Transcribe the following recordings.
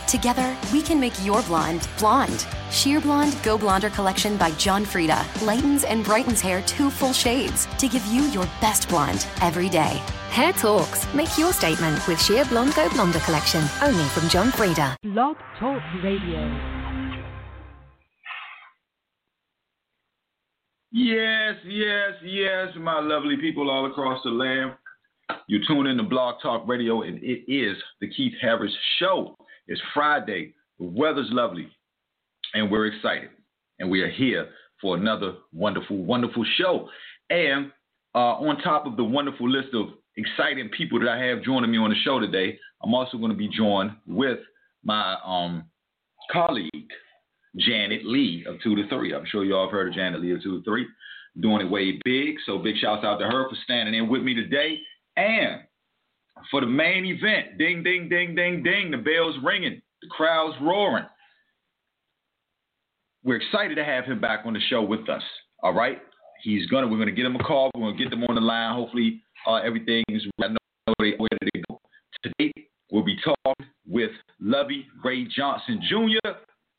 Together, we can make your blonde, blonde. Sheer Blonde Go Blonder collection by John Frieda lightens and brightens hair 2 full shades to give you your best blonde every day. Hair talks. Make your statement with Sheer Blonde Go Blonder collection, only from John Frieda. Blog Talk Radio. Yes, my lovely people all across the land. You tune in to Blog Talk Radio, and it is the Keith Harris Show. It's Friday. The weather's lovely, and we're excited. And we are here for another wonderful, wonderful show. And on top of the wonderful list of exciting people that I have joining me on the show today, I'm also going to be joined with my colleague, Janet Lee of 2 to 3. I'm sure you all have heard of Janet Lee of 2 to 3, doing it way big. So big shouts out to her for standing in with me today. And for the main event, ding, ding, ding, ding, ding, the bell's ringing, the crowd's roaring. We're excited to have him back on the show with us. All right, we're gonna get him a call. We're gonna get them on the line. Hopefully, everything is. I know they're ready to go. Today, we'll be talking with Lovey Ray Johnson Jr.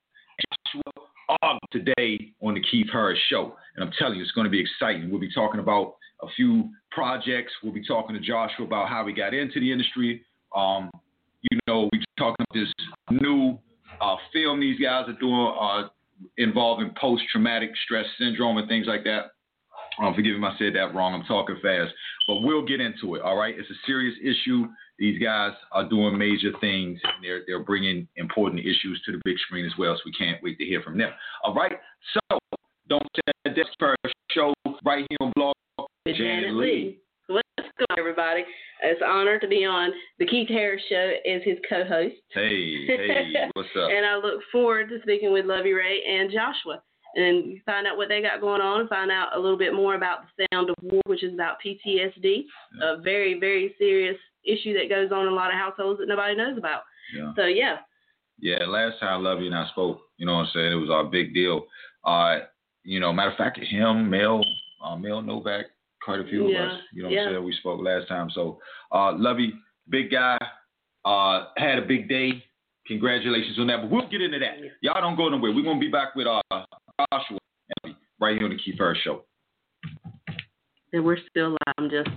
today on the Keith Harris Show. And I'm telling you, it's going to be exciting. We'll be talking about a few projects. We'll be talking to Joshua about how we got into the industry. We're talking about this new film these guys are doing involving post-traumatic stress syndrome and things like that. Forgive me if I said that wrong. I'm talking fast. But we'll get into it, all right? It's a serious issue. These guys are doing major things. They're bringing important issues to the big screen as well, so we can't wait to hear from them. All right? So, don't set this first show right here on Blog. Janet Lee. What's going on, everybody? It's an honor to be on the Keith Harris Show as his co-host. Hey, what's up? And I look forward to speaking with Lovey Ray and Joshua and find out what they got going on, find out a little bit more about The Sound of War, which is about PTSD, a very, very serious issue that goes on in a lot of households that nobody knows about. Yeah. So, yeah. Yeah, last time Lovey and I spoke, you know what I'm saying, it was our big deal. Matter of fact, Mel Novak, quite a few of us, you know what I'm saying, we spoke last time. So, Lovey, big guy, had a big day. Congratulations on that. But we'll get into that. Y'all don't go nowhere. We're going to be back with Joshua right here on the Keith Harris Show. And we're still live. I'm just...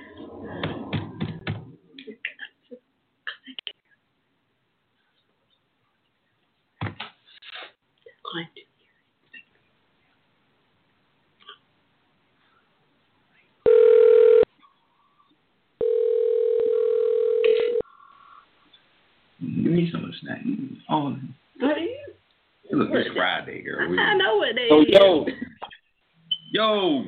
Give me some of the snack. Oh, look, it's Friday, girl. I know what they is. Yo.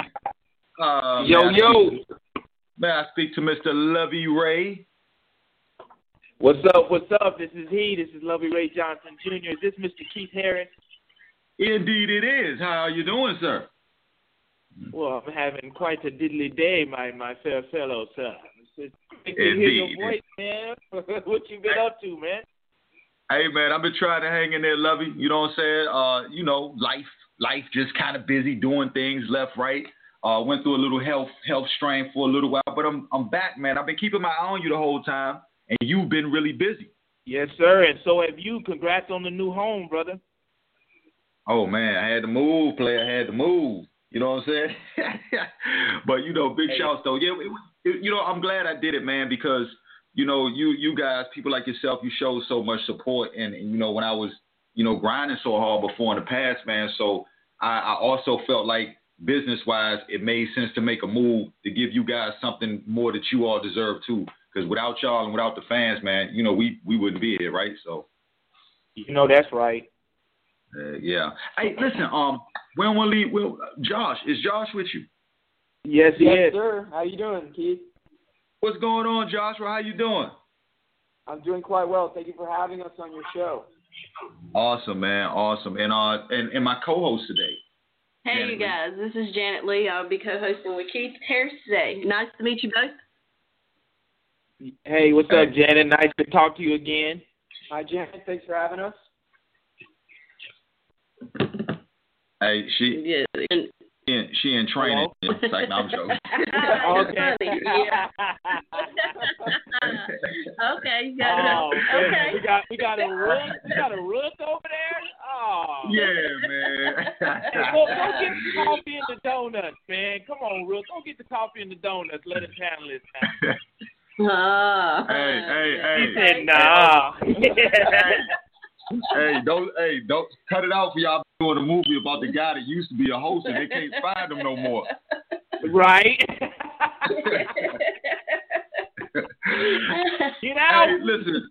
May I speak to Mr. Lovey Ray? What's up? This is he. This is Lovey Ray Johnson Jr. Is this Mr. Keith Harris? Indeed it is. How are you doing, sir? Well, I'm having quite a diddly day, my fair fellow, sir. It's good to hear your voice, man. What you been up to, man? Hey, man, I've been trying to hang in there, Lovey. You know what I'm saying? Life just kind of busy doing things left, right. Went through a little health strain for a little while, but I'm back, man. I've been keeping my eye on you the whole time, and you've been really busy. Yes, sir, and so have you. Congrats on the new home, brother. Oh, man, I had to move, player. I had to move. You know what I'm saying? But, big shouts, though. Yeah, I'm glad I did it, man, because, you guys, people like yourself, you show so much support. And when I was, grinding so hard before in the past, man, so I also felt like business-wise, it made sense to make a move to give you guys something more that you all deserve, too. Because without y'all and without the fans, man, we wouldn't be here, right? So. That's right. Yeah. Hey, listen, we don't want to leave. Well, Josh, is Josh with you? Yes, he is. Sir. How you doing, Keith? What's going on, Joshua? How you doing? I'm doing quite well. Thank you for having us on your show. Awesome, man. Awesome. And my co-host today. Hey, Janet you guys. This is Janet Lee. I'll be co-hosting with Keith Harris today. Nice to meet you both. Hey, what's up, Janet? Nice to talk to you again. Hi, Janet. Thanks for having us. Hey, she in training. It's like, no, I'm joking. Okay. Funny, yeah. Okay, you got it. Okay. We got a Rook over there. Oh. Yeah, man. Hey, go get the coffee and the donuts, man. Come on, Rook. Go get the coffee and the donuts. Let us handle this now. Hey. He said, nah. Don't cut it out for y'all doing a movie about the guy that used to be a host and they can't find him no more. Right. Get out. Hey, listen.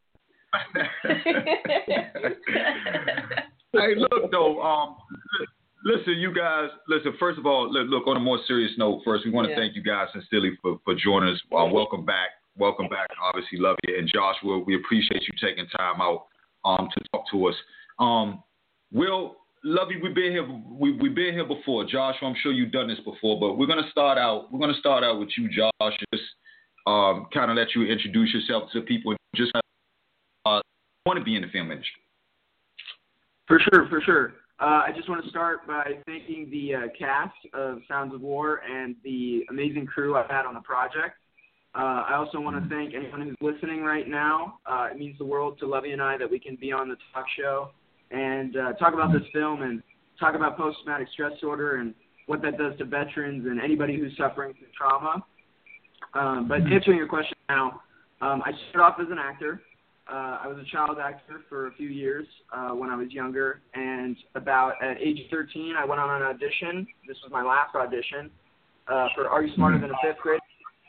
Hey, look though. Listen, you guys. Listen. First of all, look. On a more serious note, first we want to thank you guys sincerely for joining us. Welcome back. Obviously, love you and Joshua. We appreciate you taking time out to talk to us. Will, love you. We've been here. We've been here before, Joshua. I'm sure you've done this before, but we're gonna start out with you, Josh. Just kind of let you introduce yourself to people and just want to be in the film industry. For sure. I just want to start by thanking the cast of Sounds of War and the amazing crew I've had on the project. I also want to thank anyone who's listening right now. It means the world to Lovey and I that we can be on the talk show and talk about this film and talk about post-traumatic stress disorder and what that does to veterans and anybody who's suffering from trauma. But answering your question now, I started off as an actor. I was a child actor for a few years when I was younger, and at age 13, I went on an audition. This was my last audition for Are You Smarter Than a Fifth Grade?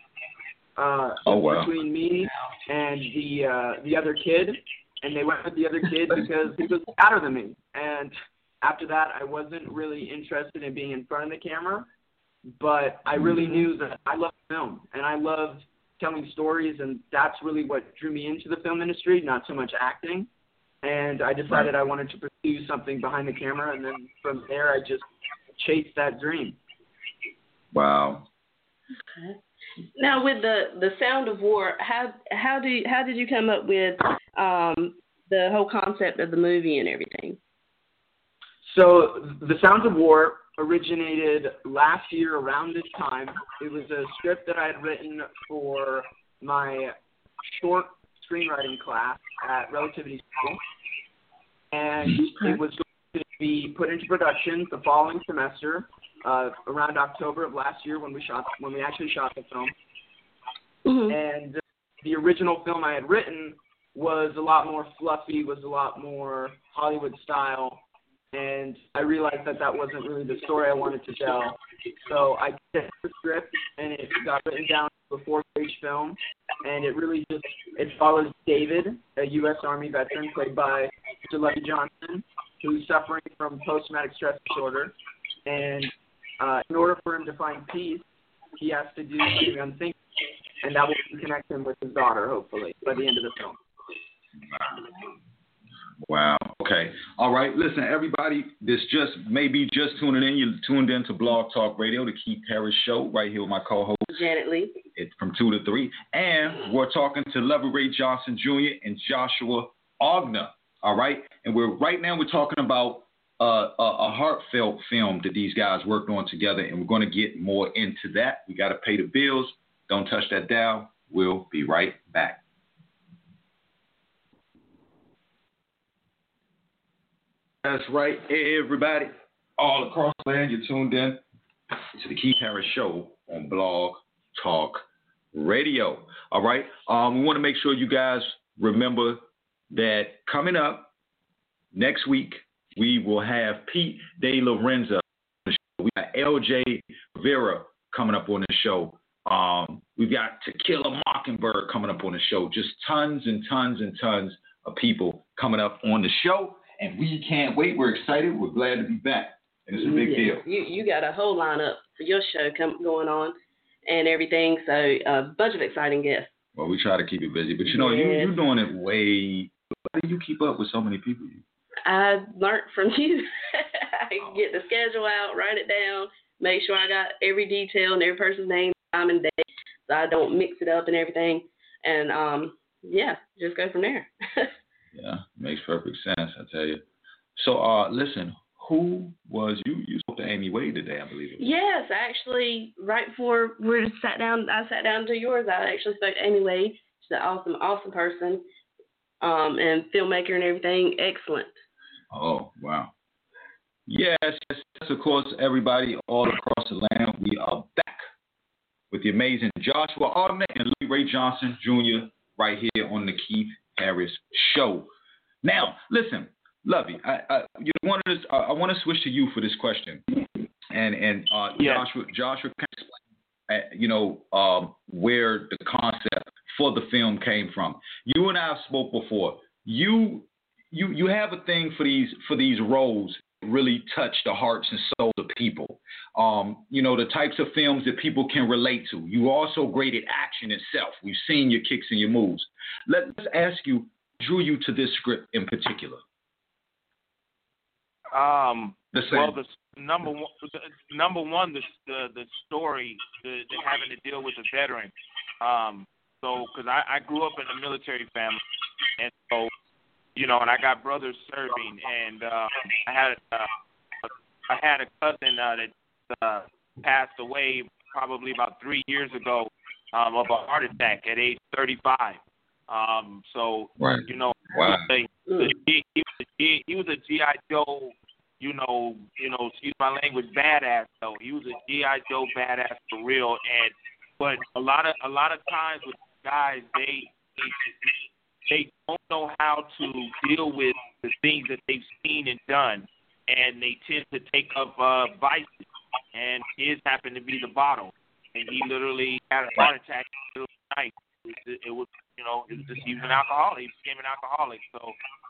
Between me and the other kid, and they went with the other kid because he was better than me. And after that, I wasn't really interested in being in front of the camera, but I really knew that I loved film, and I loved telling stories, and that's really what drew me into the film industry, not so much acting. And I decided I wanted to pursue something behind the camera, and then from there I just chased that dream. Wow. Okay. Now with the Sound of War, how did you come up with the whole concept of the movie and everything? So the Sounds of War originated last year around this time. It was a script that I had written for my short screenwriting class at Relativity School, and it was going to be put into production the following semester, around October of last year when we actually shot the film. And the original film I had written was a lot more fluffy, was a lot more Hollywood style. And I realized that wasn't really the story I wanted to tell. So I took the script, and it got written down to a 4-page film. And it really it follows David, a U.S. Army veteran played by Mr. Lovey Johnson, who's suffering from post-traumatic stress disorder. And in order for him to find peace, he has to do something unthinkable. And that will connect him with his daughter, hopefully, by the end of the film. Wow. Okay. All right. Listen, everybody, this maybe just tuning in. You tuned in to Blog Talk Radio, the Keith Harris Show, right here with my co-host Janet Lee. It's from 2 to 3, and we're talking to Lovey Ray Johnson Jr. and Joshua Ogner. All right, and we're talking about a heartfelt film that these guys worked on together, and we're going to get more into that. We got to pay the bills. Don't touch that dial. We'll be right back. That's right. Hey, everybody. All across the land, you're tuned in to the Keith Harris Show on Blog Talk Radio. All right. We want to make sure you guys remember that coming up next week, we will have Pete De Lorenzo on the show. We got LJ Rivera coming up on the show. We've got To Kill a Mockingbird coming up on the show. Just tons and tons and tons of people coming up on the show. And we can't wait. We're excited. We're glad to be back. And it's a big deal. You got a whole lineup for your show going on and everything. So a bunch of exciting guests. Well, we try to keep it busy. But, you're doing it way. How do you keep up with so many people? I learned from you. I get the schedule out, write it down, make sure I got every detail and every person's name, time, and date, so I don't mix it up and everything. And, just go from there. Yeah, makes perfect sense, I tell you. So, listen, who was you? You spoke to Amy Wade today, I believe it was. Yes, actually, right before I sat down to yours, I actually spoke to Amy Wade. She's an awesome person, and filmmaker and everything. Excellent. Oh, wow. Yes, of course, everybody all across the land. We are back with the amazing Joshua Augment and Louis Ray Johnson Jr. right here on the Keith Harris Show. Now, listen, Lovey, I want to switch to you for this question, and Joshua can explain, where the concept for the film came from. You and I have spoke before. You have a thing for these roles that really touch the hearts and souls of people. The types of films that people can relate to. You're also great at action itself. We've seen your kicks and your moves. Let's ask you, drew you to this script in particular? The number one, the story, the having to deal with a veteran. Because I grew up in a military family, and so, and I got brothers serving, and I had a cousin that passed away probably about 3 years ago of a heart attack at age 35. Right. Wow. He was a G.I. Joe. Excuse my language, badass though. He was a G.I. Joe badass for real. But a lot of times with guys, they don't know how to deal with the things that they've seen and done, and they tend to take up vices. And his happened to be the bottle, and he literally had a heart attack in the middle of the night. It was he was an alcoholic. He became an alcoholic. So,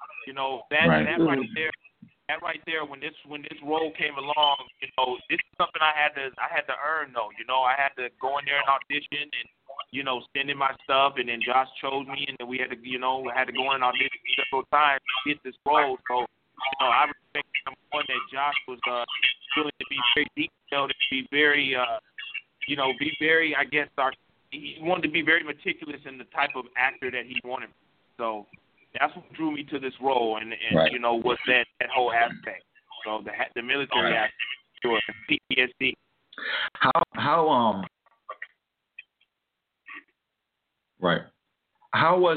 that right there, when this role came along, this is something I had to earn though. I had to go in there and audition and, send in my stuff, and then Josh chose me, and then we had to, I had to go in and audition several times to get this role. So, I respect someone that Josh was willing to be very detailed and be very, I guess, he wanted to be very meticulous in the type of actor that he wanted. So that's what drew me to this role, and right. Was that whole aspect. So the military aspect, sure, PTSD. How was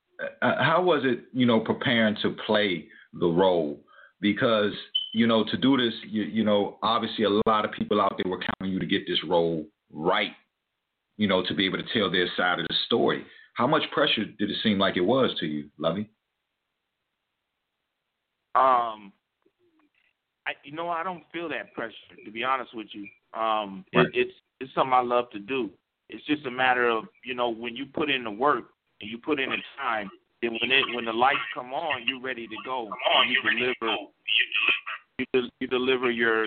it, preparing to play the role? Because, to do this, obviously a lot of people out there were counting on you to get this role right, to be able to tell their side of the story. How much pressure did it seem like it was to you, Lovey? I don't feel that pressure, to be honest with you. Right. It's something I love to do. It's just a matter of, when you put in the work and you put in the time, then when the lights come on, you're ready to go. You deliver your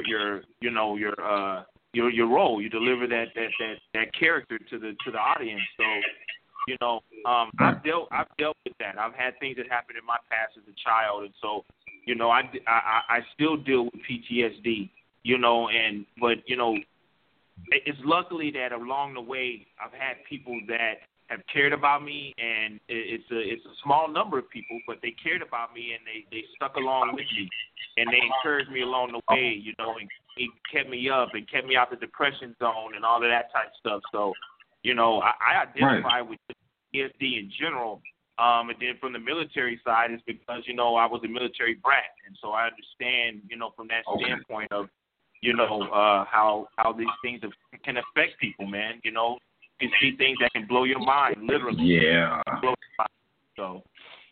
role. You deliver that character to the audience. So, I've dealt with that. I've had things that happened in my past as a child, and so, I still deal with PTSD. But it's luckily that along the way I've had people that have cared about me, and it's a small number of people, but they cared about me, and they stuck along with me, and they encouraged me along the way, and it kept me up and kept me out the depression zone and all of that type of stuff. So, I identify with PTSD in general, and then from the military side, it's because I was a military brat, and so I understand from that standpoint of how these things can affect people, man. You can see things that can blow your mind, literally. Yeah. Blow your mind. So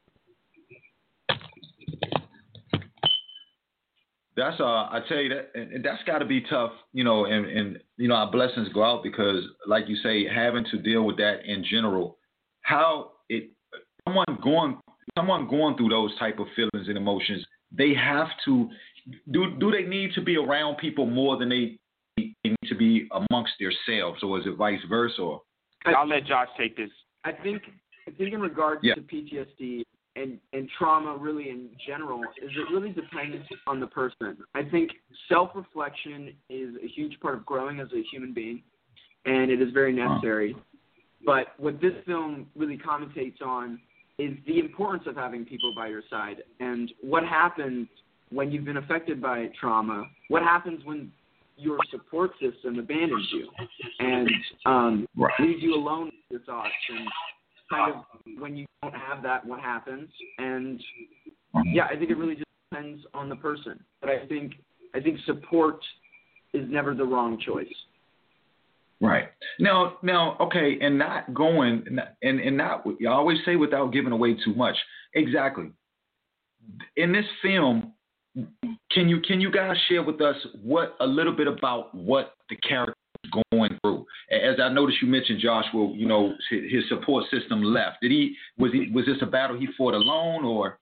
that's I tell you that's got to be tough, and our blessings go out because, like you say, having to deal with that in general, someone going through those type of feelings and emotions, they have to do they need to be around people more than they need to be amongst themselves, or is it vice versa? I'll let Josh take this. I think in regards to PTSD and trauma really in general, is it really depends on the person. I think self-reflection is a huge part of growing as a human being, and it is very necessary. But what this film really commentates on is the importance of having people by your side, and what happens when you've been affected by trauma. What happens when your support system abandons you and leaves you alone with your thoughts. And kind of when you don't have that, what happens. And yeah, I think it really just depends on the person. But I think support is never the wrong choice. Right. Now, okay, and not going, and not, I always say without giving away too much. Exactly. In this film, can you guys share with us a little bit about what the character is going through? As I noticed you mentioned Joshua, his support system left. Was this a battle he fought alone, or?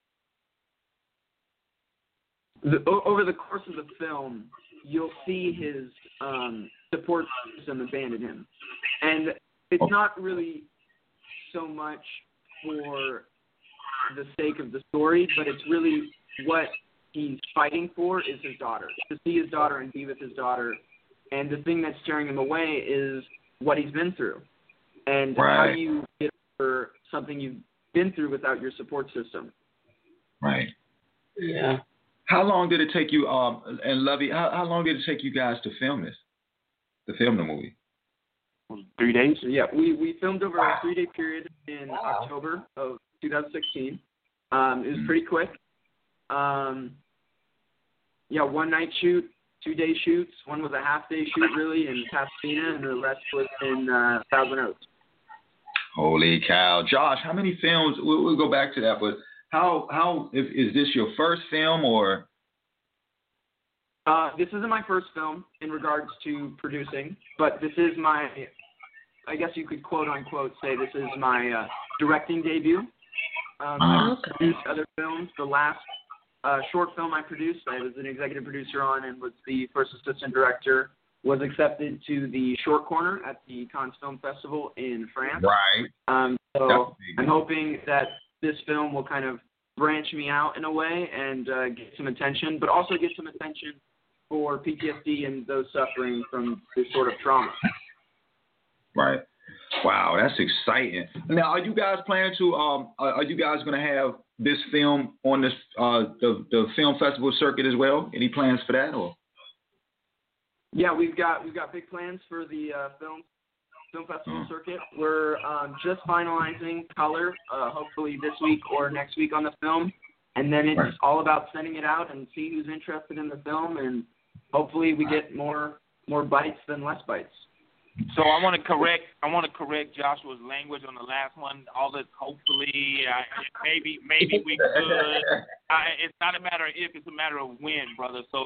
Over the course of the film, you'll see his support system abandon him. And it's not really so much for the sake of the story, but it's really what he's fighting for is his daughter, to see his daughter and be with his daughter. And the thing that's tearing him away is what he's been through. And how do you get over something you've been through without your support system? Right. Yeah. How long did it take you, and Lovey, how long did it take you guys to film the movie? 3 days? Yeah, we filmed over a 3-day period in October of 2016. It was pretty quick. 1 night shoot, 2-day shoots. One was a half-day shoot, really, in Pasadena, and the rest was in Thousand Oaks. Holy cow. Josh, how many films, we'll go back to that, but how is this your first film, or? This isn't my first film in regards to producing, but this is I guess you could quote unquote say this is my directing debut. I've produced other films. The last short film I produced, I was an executive producer on and was the first assistant director, was accepted to the Short Corner at the Cannes Film Festival in France. Right. So I'm hoping that this film will kind of branch me out in a way and get some attention, but also get some attention for PTSD and those suffering from this sort of trauma. Right. Wow, that's exciting. Now, are you guys planning to? Are you guys going to have this film on this the film festival circuit as well? Any plans for that, or? Yeah, we've got big plans for the film festival circuit. We're just finalizing color, hopefully this week or next week on the film, and then it's all about sending it out and see who's interested in the film, and hopefully we get more bites than less bites. So I want to correct Joshua's language on the last one. All this hopefully, maybe we could. It's not a matter of if, it's a matter of when, brother. So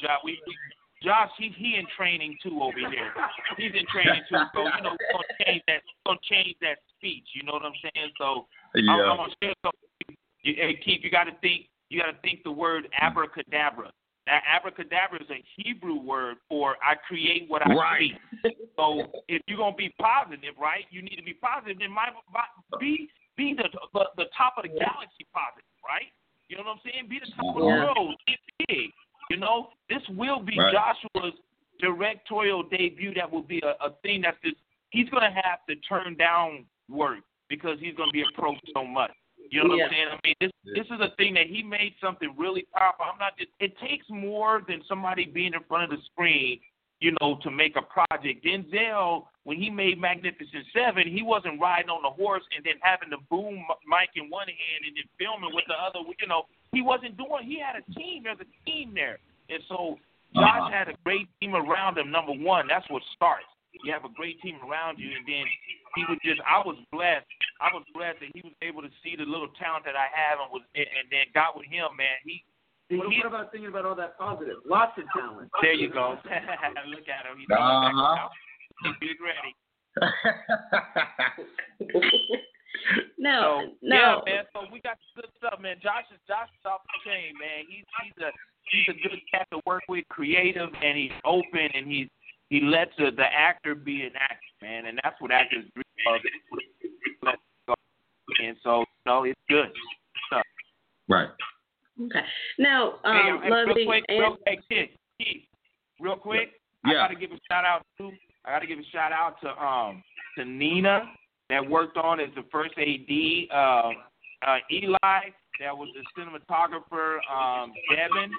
Josh, he in training too over here. He's in training too. So we're gonna change that speech. You know what I'm saying? So yeah. I'm gonna share something. Hey Keith, you gotta think the word abracadabra. Now, abracadabra is a Hebrew word for I create what I see. So if you're gonna be positive, right, you need to be positive. Then be the top of the galaxy positive, right? You know what I'm saying? Be the top of the world. Get big. You know, this will be Joshua's directorial debut. That will be a thing that's just, he's going to have to turn down work because he's going to be approached so much. You know what I'm saying? I mean, this is a thing that he made something really powerful. It takes more than somebody being in front of the screen, you know, to make a project. Denzel, when he made Magnificent Seven, he wasn't riding on the horse and then having the boom mic in one hand and then filming with the other. You know, he wasn't doing. He had a team. There's a team there, and so Josh had a great team around him. Number one, that's what starts. You have a great team around you, and then he was just. I was blessed that he was able to see the little talent that I have, and then got with him, man. What about thinking about all that positive? Lots of talent. There you go. Look at him. He's He's ready. No. Yeah, man. So we got good stuff, man. Josh is off the chain, man. He's a good cat to work with, creative, and he's open, and he lets the actor be an actor, man, and that's what actors do. And so, it's good stuff. Right. Okay. Now, Lovey, real quick, I gotta give a shout out to Nina that worked on as the first AD. Eli, that was the cinematographer. Devin,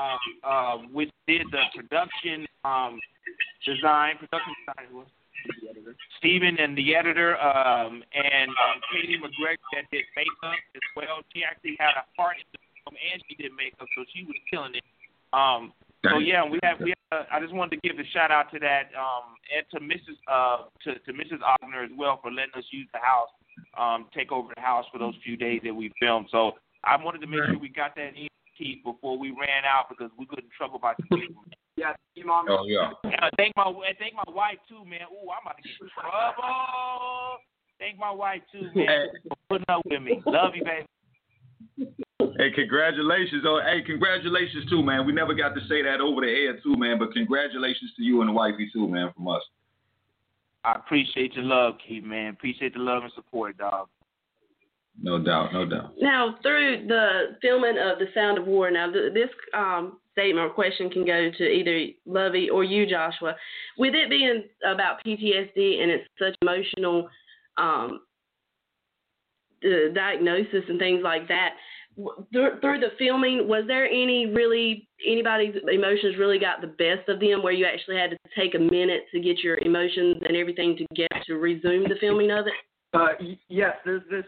which did the production design. Steven and the editor, and Katie McGregor that did makeup as well. She actually had a part in the film, and she did makeup, so she was killing it. So yeah, we have. I just wanted to give a shout out to that, and to Mrs. Ogner as well for letting us use the house, take over the house for those few days that we filmed. So I wanted to make sure we got that in, Keith, before we ran out because we got in trouble by some people. Yeah, Mom. Oh yeah. And I thank my wife too, man. Ooh, I'm about to get in trouble. Thank my wife too, man, for putting up with me. Love you, baby. Hey, congratulations. Oh, hey, congratulations too, man. We never got to say that over the air too, man. But congratulations to you and the wifey too, man, from us. I appreciate your love, Keith, man. Appreciate the love and support, dog. No doubt, no doubt. Now, through the filming of The Sound of War, now this statement or question can go to either Lovey or you, Joshua. With it being about PTSD and it's such emotional diagnosis and things like that, through the filming, was there anybody's emotions really got the best of them where you actually had to take a minute to get your emotions and everything together to resume the filming of it? Yes, there's this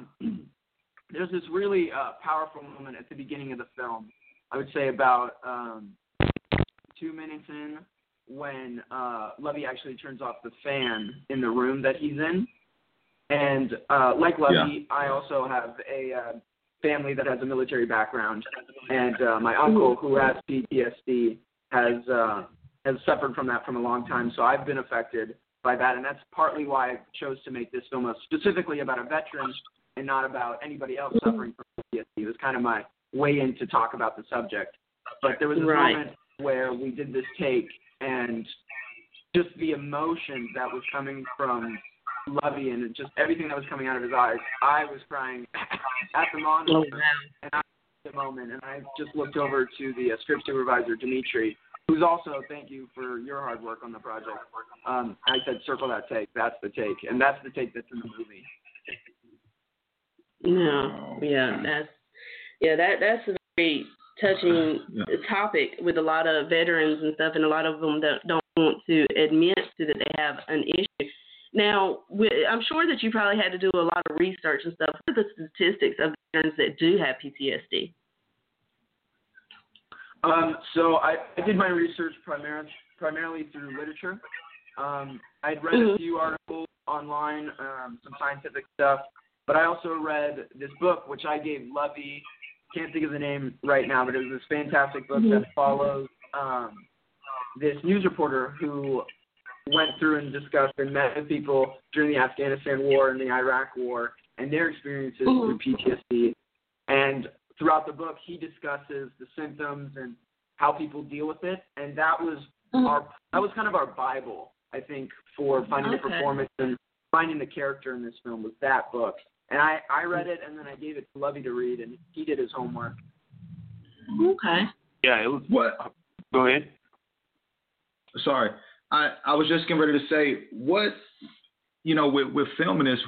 really powerful moment at the beginning of the film. I would say about 2 minutes in when Lovey actually turns off the fan in the room that he's in. And like Lovey, I also have a family that has a military background, and my uncle, who has PTSD, has suffered from that from a long time. So I've been affected by that, and that's partly why I chose to make this film specifically about a veteran and not about anybody else suffering from PTSD. It was kind of my way in to talk about the subject. But there was a moment where we did this take, and just the emotion that was coming from Lovey and just everything that was coming out of his eyes, I was crying at the monitor, and I at the moment, and I just looked over to the script supervisor, Dimitri, who's also, thank you for your hard work on the project. I said, circle that take. That's the take. And that's the take that's in the movie. That's a very touching topic with a lot of veterans and stuff, and a lot of them that don't want to admit to that they have an issue. Now, I'm sure that you probably had to do a lot of research and stuff. What are the statistics of veterans that do have PTSD? So I did my research primarily through literature. I'd read a few articles online, some scientific stuff, but I also read this book, which I gave Lovey. Can't think of the name right now, but it was this fantastic book that follows this news reporter who went through and discussed and met with people during the Afghanistan war and the Iraq war and their experiences with PTSD. And throughout the book, he discusses the symptoms and how people deal with it, and that was kind of our Bible, I think, for finding the performance and finding the character in this film was that book. And I read it, and then I gave it to Lovey to read, and he did his homework. Okay. Yeah, it was. What? Go ahead. Sorry, I was just getting ready to say what, with filming this,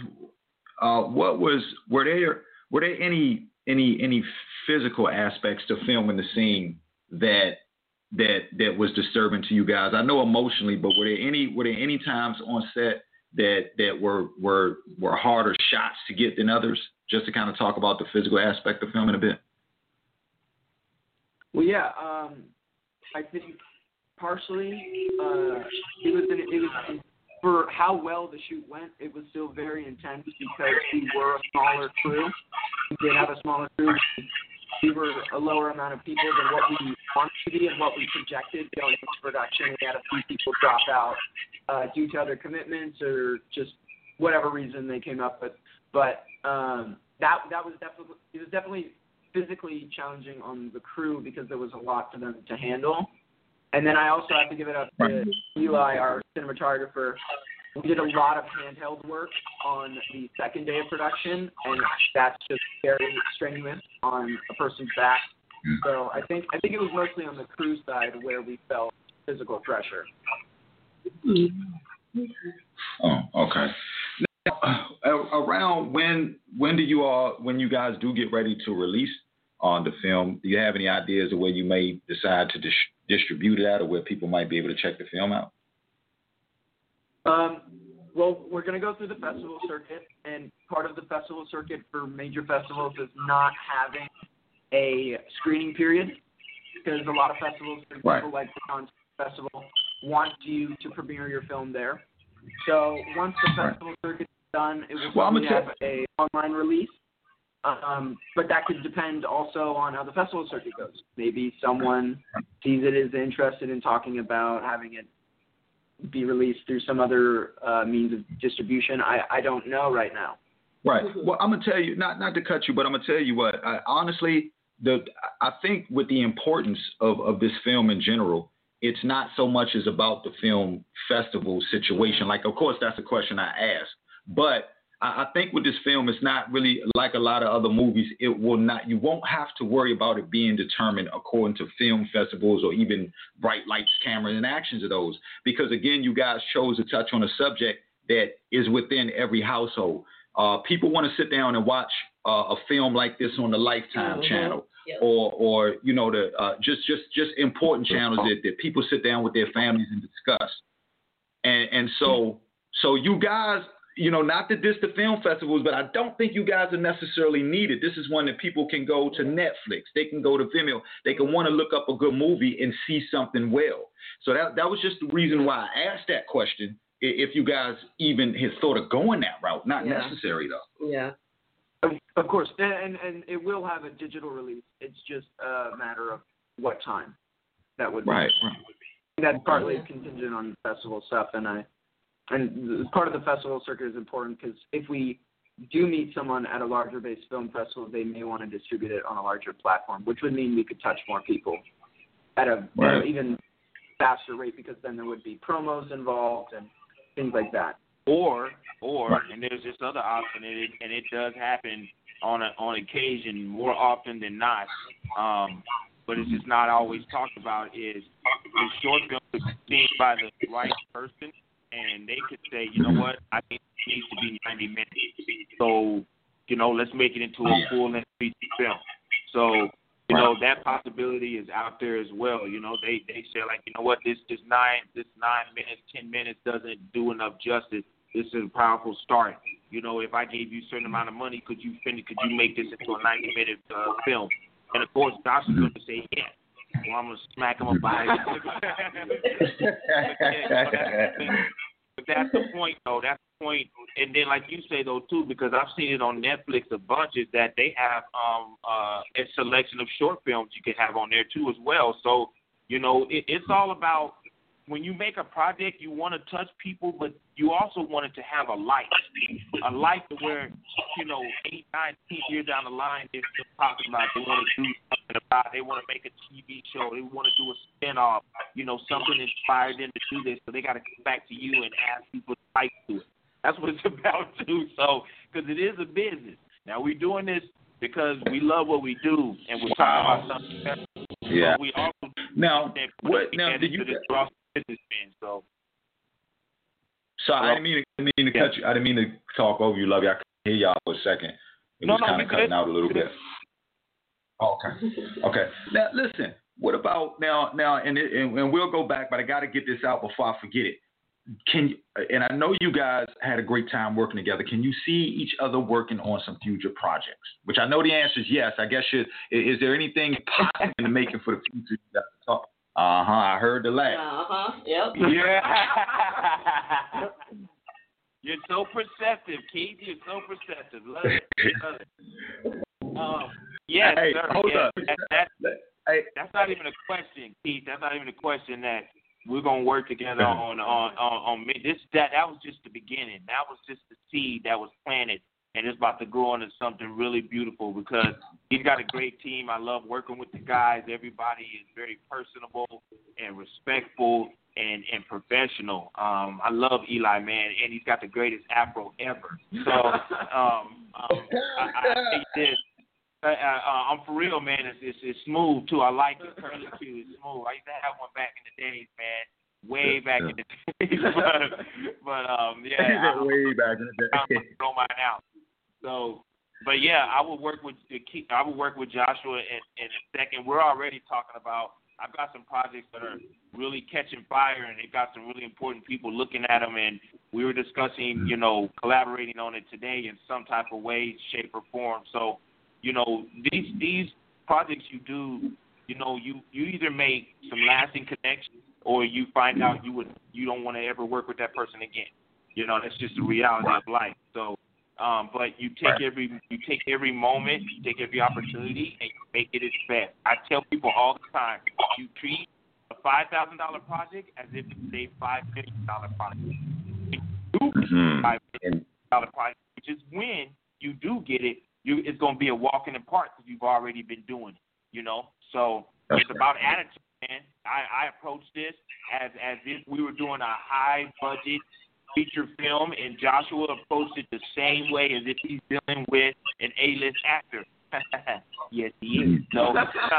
were there any physical aspects to filming the scene that was disturbing to you guys? I know emotionally, but were there any times on set that were harder shots to get than others? Just to kind of talk about the physical aspect of filming a bit. Well, yeah, I think partially it was for how well the shoot went. It was still very intense because we were a smaller crew. We did have a smaller crew. We were a lower amount of people than what we wanted to be and what we projected going into production. We had a few people drop out due to other commitments or just whatever reason they came up with. But that was definitely physically challenging on the crew because there was a lot for them to handle. And then I also have to give it up to Eli, our cinematographer. We did a lot of handheld work on the second day of production, and that's just very strenuous on a person's back. So I think it was mostly on the crew side where we felt physical pressure. Oh, okay. Now, around when you guys do get ready to release on the film, do you have any ideas of where you may decide to distribute it at, or where people might be able to check the film out? Well, we're going to go through the festival circuit, and part of the festival circuit for major festivals is not having a screening period, because a lot of festivals, for example, like the Cannes Festival, want you to premiere your film there. So once the festival circuit is done, it will probably have an online release. But that could depend also on how the festival circuit goes. Maybe someone sees it as interested in talking about having it be released through some other means of distribution. I don't know right now. Right. Well, I'm gonna tell you, not to cut you, but I'm gonna tell you what. Honestly, I think with the importance of this film in general, it's not so much as about the film festival situation. Like, of course, that's a question I asked, but I think with this film, it's not really like a lot of other movies. You won't have to worry about it being determined according to film festivals or even bright lights, cameras, and actions of those. Because again, you guys chose to touch on a subject that is within every household. People want to sit down and watch a film like this on the Lifetime channel, or you know, the just important channels that people sit down with their families and discuss. And so you guys. You know, not to diss the film festivals, but I don't think you guys are necessarily needed. This is one that people can go to Netflix. They can go to Vimeo. They can want to look up a good movie and see something well. So that was just the reason why I asked that question, if you guys even had thought of going that route. Not necessary, though. Yeah. Of course. And it will have a digital release. It's just a matter of what time that would be. Right. That's partly contingent on festival stuff, and part of the festival circuit is important because if we do meet someone at a larger-based film festival, they may want to distribute it on a larger platform, which would mean we could touch more people at an even faster rate, because then there would be promos involved and things like that. Or and there's this other option, and it does happen on occasion more often than not, but it's just not always talked about, is the short film is seen by the right person. And they could say, you know what, I think it needs to be 90 minutes. So, you know, let's make it into a full-length feature film. So, you know, that possibility is out there as well. You know, they say, like, you know what, this 9 minutes, 10 minutes doesn't do enough justice. This is a powerful start. You know, if I gave you a certain amount of money, could you make this into a 90-minute film? And, of course, Josh is going to say yes. Well, I'm going to smack him about it. But that's the point, though. That's the point. And then, like you say, though, too, because I've seen it on Netflix a bunch, is that they have a selection of short films you can have on there, too, as well. So, you know, it's all about, when you make a project, you want to touch people, but you also want it to have a life to where, you know, 8, 9, 10 years down the line, they're still talking about they want to do something about it. They want to make a TV show. They want to do a spinoff. You know, something inspired them to do this, so they got to come back to you and ask people to fight to it. That's what it's about, too. So, because it is a business. Now, we're doing this because we love what we do, and we're talking about something special. Yeah. But we also did you businessman, so I didn't mean to cut you. I didn't mean to talk over you, Lovey. I couldn't hear y'all for a second. It was kind of cutting out a little bit. Oh, okay. Now listen. What about now? And we'll go back, but I got to get this out before I forget it. And I know you guys had a great time working together. Can you see each other working on some future projects? Which I know the answer is yes. I guess is there anything possible in the making for the future you guys talk? I heard the laugh. Yep. Yeah. You're so perceptive, Keith. You're so perceptive. Love it. Yes, hey, sir. Hold up. That's not even a question, Keith. That's not even a question that we're gonna work together on this. That was just the beginning. That was just the seed that was planted, and it's about to grow into something really beautiful, because he's got a great team. I love working with the guys. Everybody is very personable and respectful and professional. I love Eli, man, and he's got the greatest afro ever. So I think this. I'm for real, man. It's smooth too. I like it. Curly Q is smooth. I used to have one back in the days, man. Way back in the days. but yeah. Way back in the day. I'm throw mine out. So, but yeah, I will work with Joshua in a second. We're already talking about. I've got some projects that are really catching fire, and they've got some really important people looking at them, and we were discussing, you know, collaborating on it today in some type of way, shape, or form. So, you know, these projects you do, you know, you either make some lasting connections or you find out you don't want to ever work with that person again. You know, that's just the reality of life. So, but you take every moment, you take every opportunity, and you make it its best. I tell people all the time, you treat a $5,000 project as if it's a $5 million project. $5 million project, which is when you do get it, it's going to be a walk in the park because you've already been doing it, you know? So it's about attitude, man. I approach this as if we were doing a high-budget feature film, and Joshua approached it the same way as if he's dealing with an A-list actor. Yes, he is. So,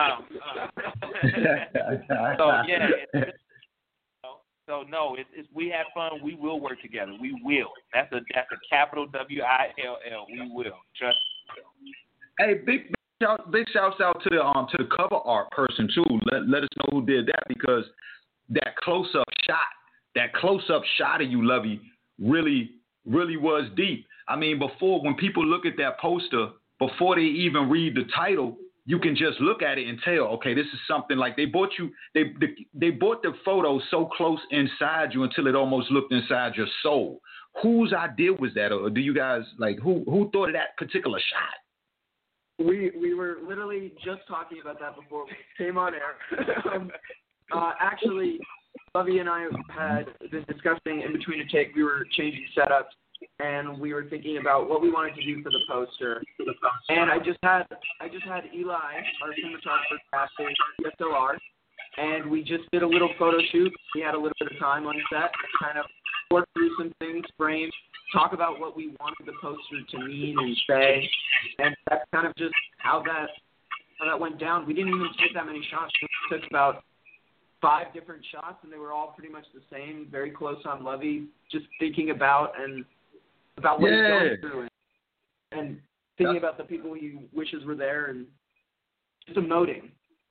so yeah. So no, it's we have fun. We will work together. We will. That's a capital WILL. We will. Trust me. Hey, big shouts out to the cover art person too. Let us know who did that, because that close up shot of you, Lovey, really was deep. I mean, when people look at that poster, before they even read the title, you can just look at it and tell, okay, this is something like they bought the photo so close inside you until it almost looked inside your soul. Whose idea was that, or do you guys who thought of that particular shot? We were literally just talking about that before we came on air. Actually, Lovey and I had been discussing in between a take. We were changing setups, and we were thinking about what we wanted to do for the poster. And I just had Eli, our cinematographer, cast a DSLR, and we just did a little photo shoot. We had a little bit of time on set to kind of work through some things, frame, talk about what we wanted the poster to mean and say, and that's kind of just how that went down. We didn't even take that many shots. We took about 5 different shots, and they were all pretty much the same, very close on Lovey, just thinking about what he's going through, and thinking about the people he wishes were there, and just emoting.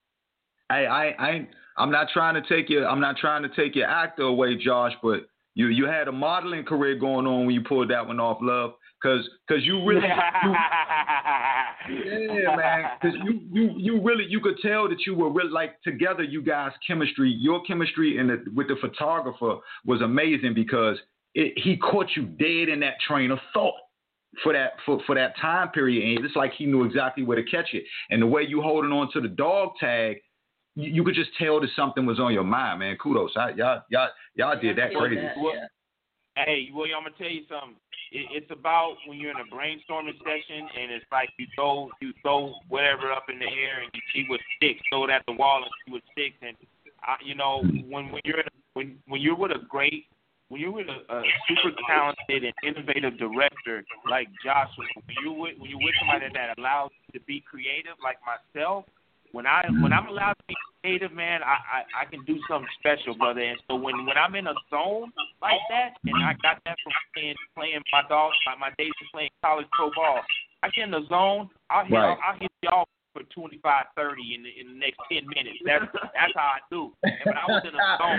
I'm not trying to take your actor away, Josh, but you had a modeling career going on when you pulled that one off, Love, because you really man, because you could tell that you were really like together. You guys' chemistry, your chemistry with the photographer was amazing, because he caught you dead in that train of thought for that time period, and it's like he knew exactly where to catch it. And the way you holding on to the dog tag, you could just tell that something was on your mind, man. Kudos, y'all did that crazy. Hey, William, I'm gonna tell you something. It's about when you're in a brainstorming session, and it's like you throw whatever up in the air and you see what sticks. Throw it at the wall and see what sticks. And you know, when you're with a super talented and innovative director like Joshua, when you're with somebody that allows you to be creative like myself, when I'm allowed to be creative, man, I can do something special, brother. And so when I'm in a zone like that, and I got that from playing my days of playing college pro ball, I get in the zone, I'll hit y'all for 25, 30 in the next 10 minutes. That's how I do. And when I was in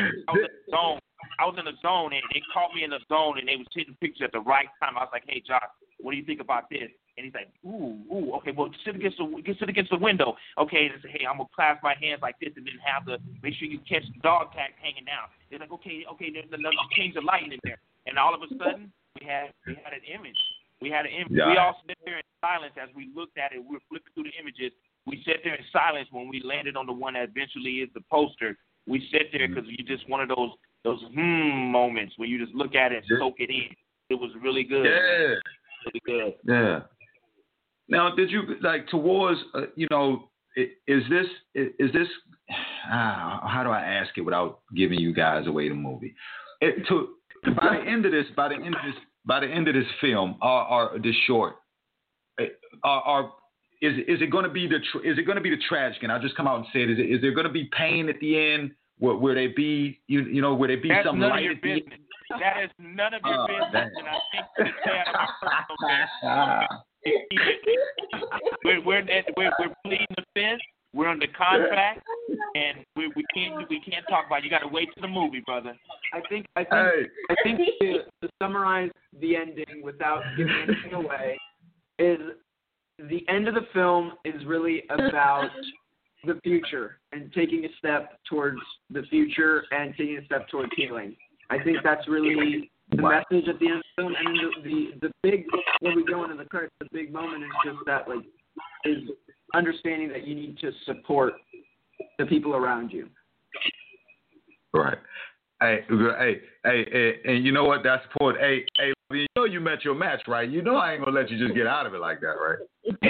a zone, and they caught me in the zone, and they was hitting pictures at the right time. I was like, hey, Josh, what do you think about this? And he's like, ooh, okay, well, sit against the window. Okay, and say, hey, I'm gonna clasp my hands like this, and then make sure you catch the dog tag hanging down. They're like, okay, let's change the lighting in there. And all of a sudden, we had an image. We had an image. Yeah. We all sit there in silence as we looked at it. We were flipping through the images. We sat there in silence when we landed on the one that eventually is the poster. We sat there because you just one of those moments where you just look at it and soak it in. It was really good. Yeah. Really good. Yeah. Now, did you towards is this how do I ask it without giving you guys away the movie? By the end of this film, or this short, is it going to be the tragic? And I'll just come out and say it. Is there going to be pain at the end? Where they be where they be That's some light at the end? That is none of your business, and I think to say out of my personal we're pleading the fifth. We're under contract. and we can't talk about it. You got to wait to the movie, brother. I think to summarize the ending without giving anything away is the end of the film is really about the future and taking a step towards the future and taking a step towards healing. I think that's really the message at the end of the film. And the big, when we go into the credits, the big moment is just that, like, is understanding that you need to support the people around you. Right. Hey, and you know what? That's important. Hey, you know you met your match, right? You know I ain't gonna let you just get out of it like that, right?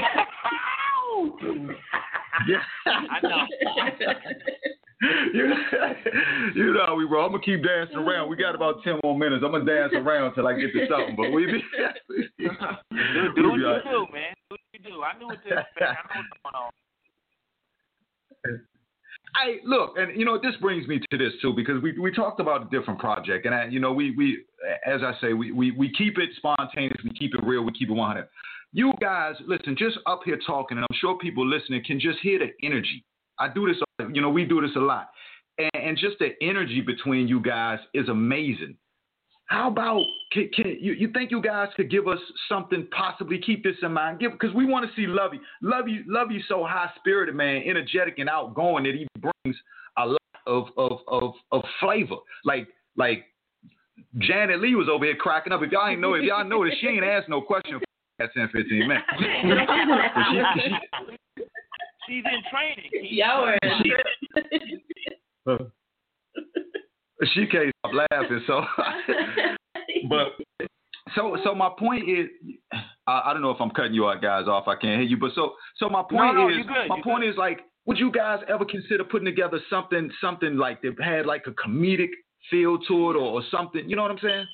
Yeah. I know. You know how we roll. I'm gonna keep dancing around. We got about 10 more minutes. I'm gonna dance around till I get to something. But we be do what you do, man. Do what you do. I knew what to expect. I know what's going on. Hey, look, and you know this brings me to this too, because we talked about a different project, and we as I say, we keep it spontaneous, we keep it real, we keep it 100. You guys, listen, just up here talking, and I'm sure people listening can just hear the energy. I do this, we do this a lot, and just the energy between you guys is amazing. How about can you think you guys could give us something? Possibly keep this in mind, because we want to see Lovey. Lovey so high spirited, man, energetic and outgoing that he brings a lot of flavor. Like Janet Lee was over here cracking up. If y'all know that she ain't asked no question for that 10-15 minutes. She's in training. Y'all are. She can't stop laughing. So my point is, I don't know if I'm cutting you out, guys, off. I can't hear you, but so my point is like, would you guys ever consider putting together something like that had like a comedic feel to it or something? You know what I'm saying?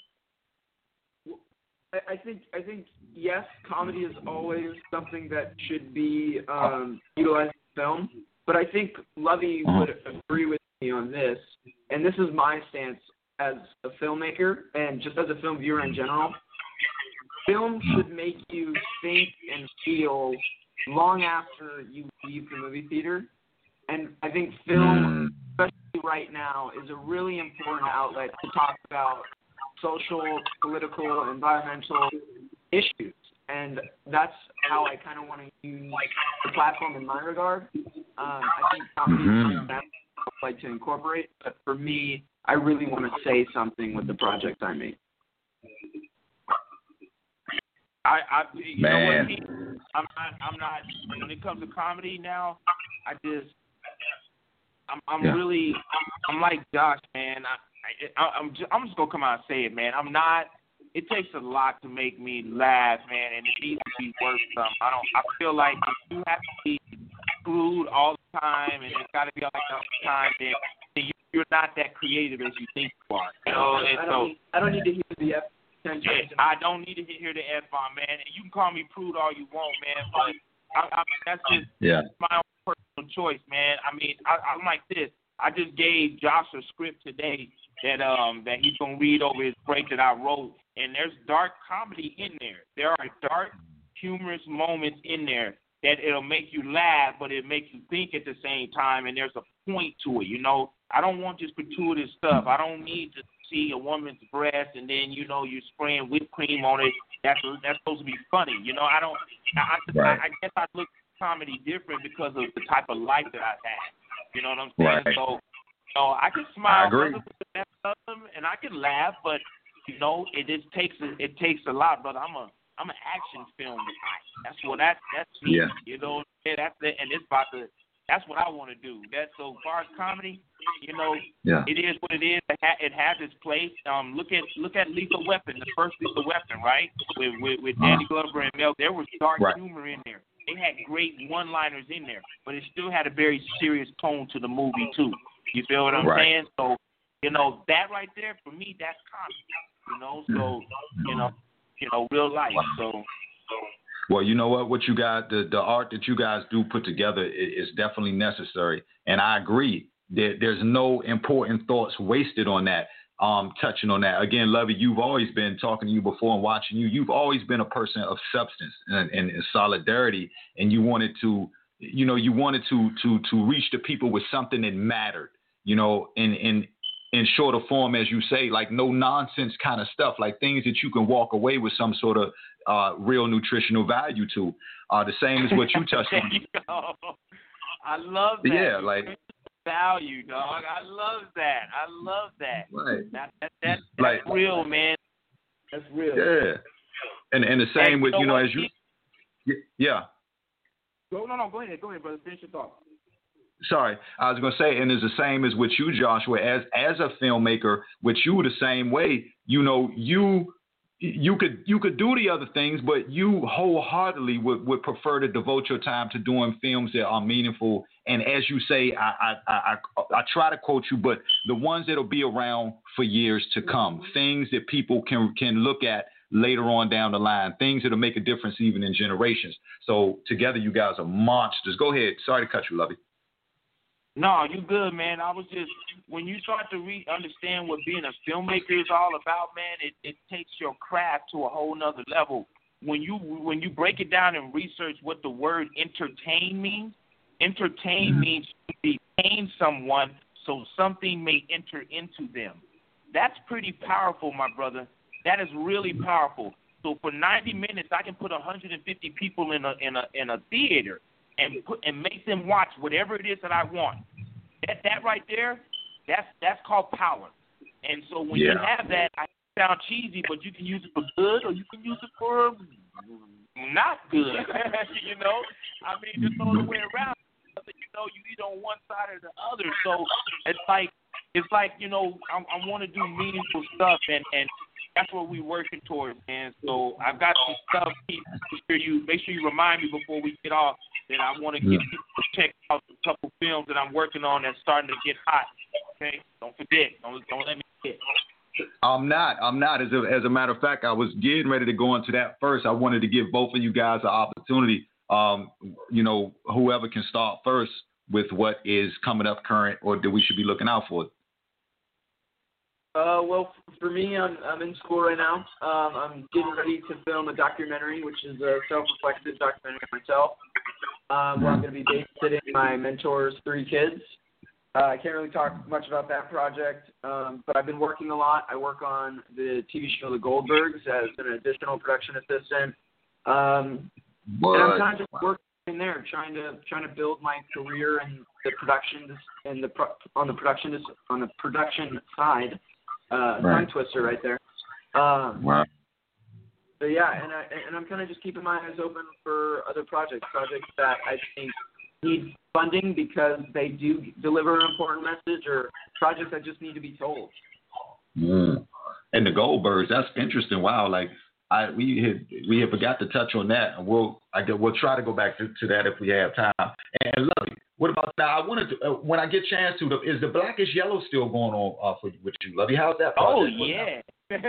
I think yes, comedy is always something that should be utilized in film, but I think Lovey would agree with me on this, and this is my stance as a filmmaker and just as a film viewer in general. Film should make you think and feel long after you leave the movie theater, and I think film, especially right now, is a really important outlet to talk about social, political, environmental issues, and that's how I kind of want to use the platform in my regard. I think comedy is something that I like to incorporate, but for me, I really want to say something with the project I make. You know what, Pete? I'm not. When it comes to comedy now, I'm like Josh, man. I'm just gonna come out and say it, man. I'm not. It takes a lot to make me laugh, man, and it needs to be worth something. I feel like if you have to be screwed all the time, and it's got to be all the time, then you're not that creative as you think you are. You know, I don't need to hear the F. I don't need to hear the F-bomb, man. You can call me prude all you want, man, but that's just my own personal choice, man. I mean, I'm like this. I just gave Josh a script today that he's gonna read over his break that I wrote, and there's dark comedy in there. There are dark, humorous moments in there that it'll make you laugh, but it makes you think at the same time, and there's a point to it. You know, I don't want just gratuitous stuff. I don't need to see a woman's breast and then you're spraying whipped cream on it. That's supposed to be funny. You know, I guess I look at comedy different because of the type of life that I've had. You know what I'm saying? Right. So, I can smile with the best of them, and I can laugh, but it takes a lot, brother. I'm an action film guy. That's me. Yeah. You know, that's it, and that's what I want to do. So as far as comedy, it is what it is. It has its place. Look at Lethal Weapon, the first Lethal Weapon, right? With Danny Glover and Mel. There was dark humor in there. They had great one-liners in there, but it still had a very serious tone to the movie too. You feel what I'm saying? So, that right there for me, that's comedy. So, real life. So. Well, you know what you got, the art that you guys do put together is definitely necessary, and I agree that there's no important thoughts wasted on that. Touching on that again, Lovey, you've always been talking to you before and watching you. You've always been a person of substance and solidarity, and you wanted to you wanted to reach the people with something that mattered, in shorter form, as you say, like no nonsense kind of stuff, like things that you can walk away with some sort of real nutritional value to. The same as what you touched on. I love that. Yeah, like value, dog. I love that. Right. That's like, real, man. That's real. Yeah. And the same with, as you. Yeah. No. Go ahead, brother. Finish your thought. Sorry, I was going to say, and it's the same as with you, Joshua, as a filmmaker, with you the same way, you could do the other things, but you wholeheartedly would prefer to devote your time to doing films that are meaningful. And as you say, I try to quote you, but the ones that'll be around for years to come, things that people can look at later on down the line, things that'll make a difference even in generations. So together, you guys are monsters. Go ahead. Sorry to cut you, Lovey. No, you good, man. I was just, when you start to understand what being a filmmaker is all about, man, it takes your craft to a whole nother level. When you break it down and research what the word entertain means to detain someone so something may enter into them. That's pretty powerful, my brother. That is really powerful. So for 90 minutes, I can put 150 people in a theater and make them watch whatever it is that I want. That right there, that's called power. And so when you have that, I sound cheesy, but you can use it for good or you can use it for not good. I mean, just all the way around. You either on one side or the other. So it's like I want to do meaningful stuff, and that's what we're working towards, man. So I've got some stuff. Make sure you remind me before we get off that I want to get people to check out a couple films that I'm working on that's starting to get hot. Okay, don't forget. Don't let me forget. I'm not. As a matter of fact, I was getting ready to go into that first. I wanted to give both of you guys an opportunity. Whoever can start first with what is coming up current or that we should be looking out for. Well, for me, I'm in school right now. I'm getting ready to film a documentary, which is a self-reflective documentary myself, where I'm going to be babysitting my mentor's 3 kids. I can't really talk much about that project, but I've been working a lot. I work on the TV show The Goldbergs as an additional production assistant. And I'm kind of just working in there, trying to build my career in the production and on the production side. Tongue twister right there. But yeah, and I'm kind of just keeping my eyes open for other projects that I think need funding because they do deliver an important message, or projects that just need to be told. And the Goldbergs, that's interesting. Wow, like we had forgot to touch on that, and we'll try to go back to that if we have time. And Lovey, what about now? I wanted to when I get a chance to, is the Black is Yellow still going on with you, Lovey? How's that project? Oh yeah.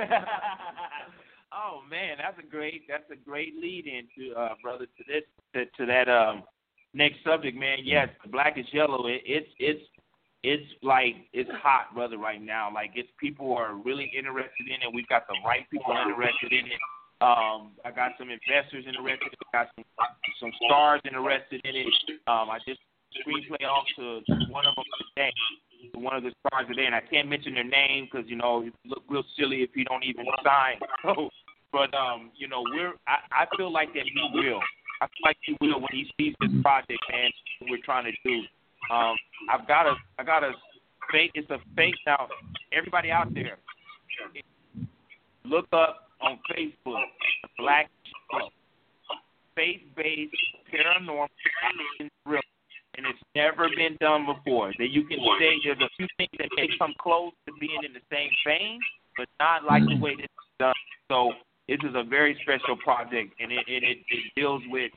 Oh man, that's a great lead in brother to that next subject, man. Yes, the Black is Yellow. It's like it's hot, brother, right now. Like people are really interested in it. We've got the right people interested in it. I got some investors interested. I got some stars interested in it. I just screenplay off to one of them today, one of the stars today, and I can't mention their name because it look real silly if you don't even sign. But I feel like that he will. I feel like he will when he sees this project, man. What we're trying to do. I got a fake. It's a fake now. Everybody out there, look up on Facebook, Black Show, faith-based paranormal action thriller, and it's never been done before. That you can say there's a few things that may come close to being in the same vein, but not like the way this is done. So this is a very special project, and it deals with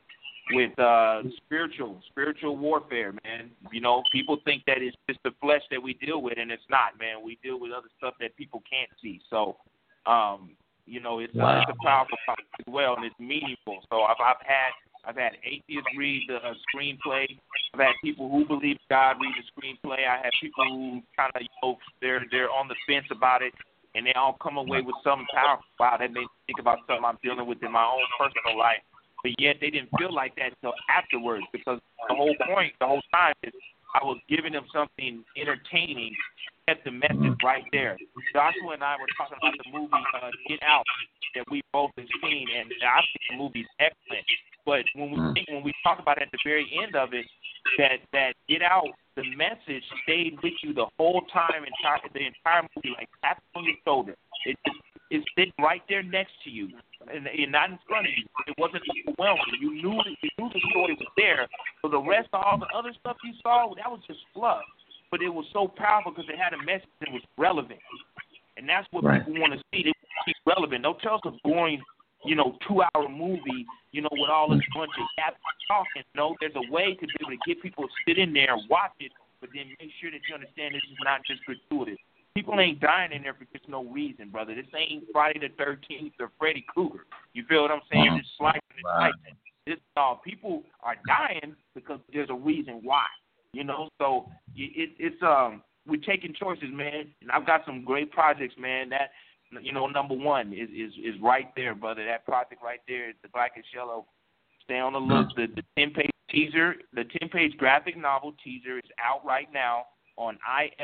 spiritual warfare, man. People think that it's just the flesh that we deal with, and it's not, man. We deal with other stuff that people can't see. So, it's a powerful project as well, and it's meaningful. So I've had atheists read the screenplay. I've had people who believe God read the screenplay. I have people who kind of they're on the fence about it, and they all come away with something powerful about it. They think about something I'm dealing with in my own personal life. but yet they didn't feel like that until afterwards, because the whole point, the whole time is I was giving them something entertaining, get the message right there. Joshua and I were talking about the movie Get Out that we both have seen, and I think the movie's excellent. But when we talk about it at the very end of it, that Get Out, the message stayed with you the whole time, the entire movie, like tapping on your shoulder. It's sitting right there next to you, and not in front of you. It wasn't overwhelming. You knew the story was there. So the rest of all the other stuff you saw, that was just fluff. But it was so powerful because it had a message that was relevant. And that's what people want to see. They want to be relevant. Don't tell us a boring, 2-hour movie, with all this bunch of yapping talking. No, there's a way to be able to get people to sit in there and watch it, but then make sure that you understand this is not just gratuitous. People ain't dying in there for just no reason, brother. This ain't Friday the 13th or Freddy Krueger. You feel what I'm saying? Just slicing and slicing. This people are dying because there's a reason why. So it's we're taking choices, man. And I've got some great projects, man. That number one is right there, brother. That project right there is The Blackest Yellow. Stay on the look. The 10-page teaser, the 10-page graphic novel teaser is out right now on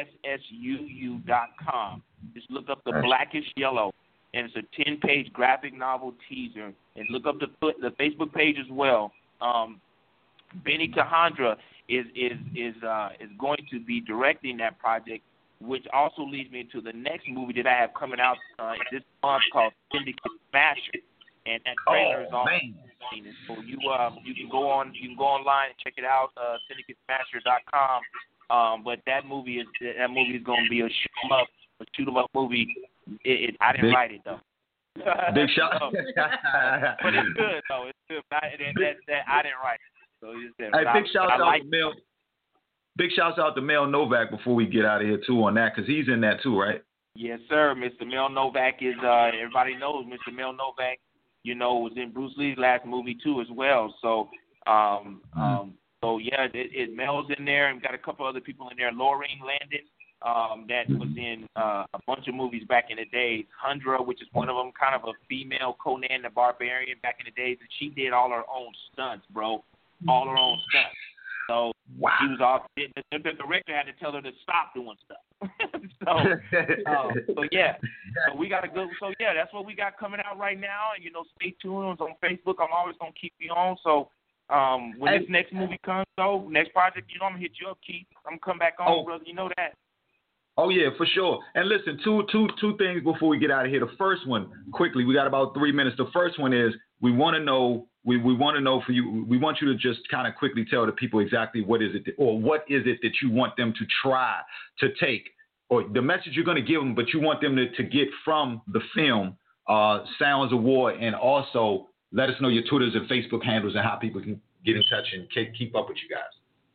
ISSUU.com. Just look up The Blackest Yellow, and it's a 10-page graphic novel teaser. And look up the Facebook page as well. Benny Cahandra is going to be directing that project, which also leads me to the next movie that I have coming out this month called Syndicate Smasher, and that trailer is on. So you can go online and check it out, syndicatesmasher.com. But that movie is going to be a shoot 'em up movie. I didn't write it though. Big shout. But it's good though. It's good. I didn't write it. So big shouts out to Mel Novak before we get out of here too on that, because he's in that too, right? Yes, sir. Mr. Mel Novak is. Everybody knows Mr. Mel Novak. Was in Bruce Lee's last movie too as well. So, Mel's in there, and got a couple other people in there. Laureen Landon, that was in a bunch of movies back in the days. Hundra, which is one of them, kind of a female Conan the Barbarian back in the days, and she did all her own stunts, bro. All her own stunts. So she was off. The director had to tell her to stop doing stuff. So we got to go. So that's what we got coming out right now. And stay tuned on Facebook. I'm always gonna keep you on. So when this next movie comes, next project, I'm gonna hit you up, Keith. I'm gonna come back on, brother. You know that. Oh yeah, for sure. And listen, two things before we get out of here. The first one, quickly, we got about 3 minutes. The first one is we want to know. We want to know for you. We want you to just kind of quickly tell the people exactly what is it that you want them to try to take, or the message you're going to give them, but you want them to get from the film, Sounds of War, and also let us know your Twitters and Facebook handles and how people can get in touch and keep up with you guys.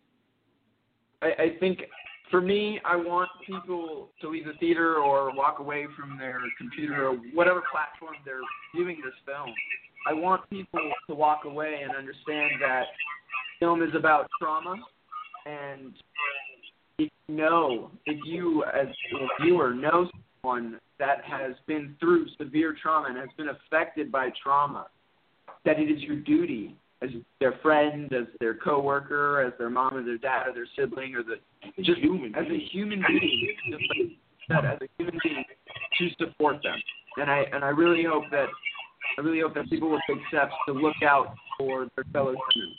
I think for me, I want people to leave the theater or walk away from their computer or whatever platform they're viewing this film. I want people to walk away and understand that film is about trauma, and if you as a viewer know someone that has been through severe trauma and has been affected by trauma, that it is your duty as their friend, as their coworker, as their mom or their dad or their sibling, or as a human being, to support them. And I really hope that people will take steps to look out for their fellow humans.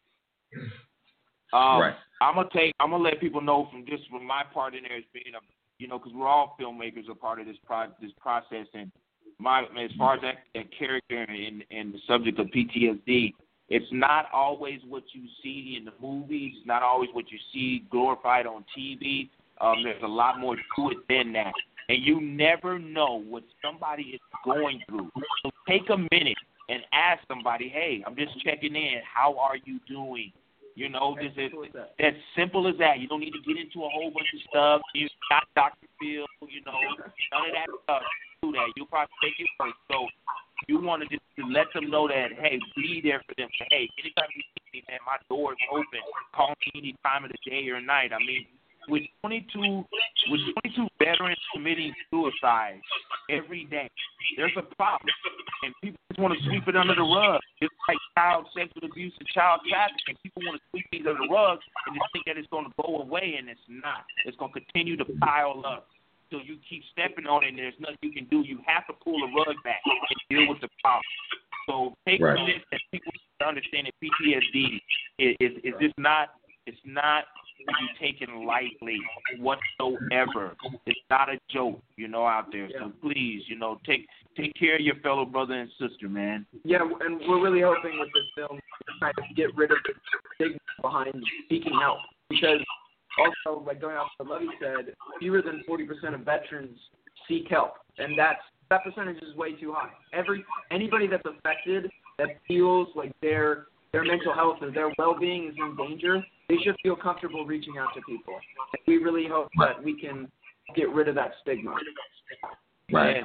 Right. I'm gonna let people know from my part in there as being because we're all filmmakers a part of this process, and as far as that character and the subject of PTSD, it's not always what you see in the movies. It's not always what you see glorified on TV. There's a lot more to it than that. And you never know what somebody is going through. So take a minute and ask somebody, hey, I'm just checking in. How are you doing? This is as simple as that. You don't need to get into a whole bunch of stuff. You got Dr. Phil, none of that stuff. Do that. You'll probably take it first. So you want to just let them know that, hey, be there for them. Hey, anytime you see me, man, my door is open. Call me any time of the day or night. I mean, with 22 veterans committing suicide every day. There's a problem, and people just want to sweep it under the rug. It's like child sexual abuse and child trafficking. People want to sweep things under the rug and just think that it's going to go away, and it's not. It's going to continue to pile up. So you keep stepping on it, and there's nothing you can do. You have to pull the rug back and deal with the problem. So take from this that people understand that PTSD is just not. It's not to be taken lightly whatsoever. It's not a joke, out there. Yeah. So please, take care of your fellow brother and sister, man. Yeah, and we're really hoping with this film to kind of get rid of the stigma behind seeking help. Because also, like going off what Lovey said, fewer than 40% of veterans seek help, and that percentage is way too high. Anybody that's affected that feels like their mental health or their well-being is in danger, they should feel comfortable reaching out to people. And we really hope that we can get rid of that stigma. Right.